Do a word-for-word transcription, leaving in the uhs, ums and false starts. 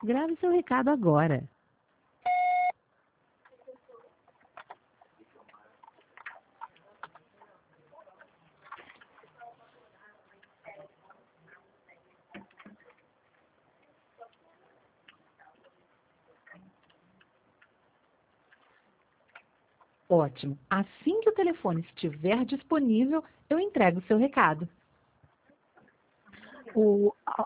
Grave seu recado agora. Ótimo. Assim que o telefone estiver disponível, eu entrego o seu recado. O, a-